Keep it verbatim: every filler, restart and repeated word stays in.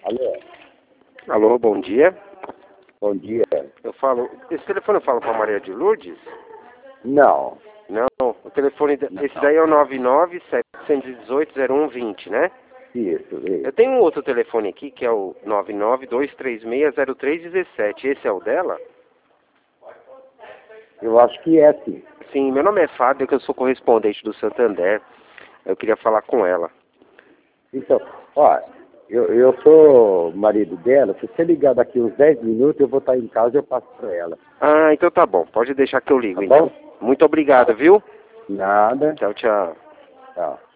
Alô? Alô, bom dia. Bom dia. Eu falo. Esse telefone eu falo com a Maria de Lourdes? Não. Não, o telefone. da- Não. Esse daí é o nove nove sete um oito zero um dois zero, né? Isso, Eu isso. tenho um outro telefone aqui que é o nove nove dois três seis zero três um sete. Esse é o dela? Eu acho que é, sim. Sim, meu nome é Fábio, que eu sou correspondente do Santander. Eu queria falar com ela. Então, ó, eu, eu sou marido dela. Se você ligar daqui uns dez minutos, eu vou estar em casa e eu passo para ela. Ah, então tá bom. Pode deixar que eu ligo, Tá então. bom? Muito obrigado, viu? Nada. Tchau, tchau. Tchau.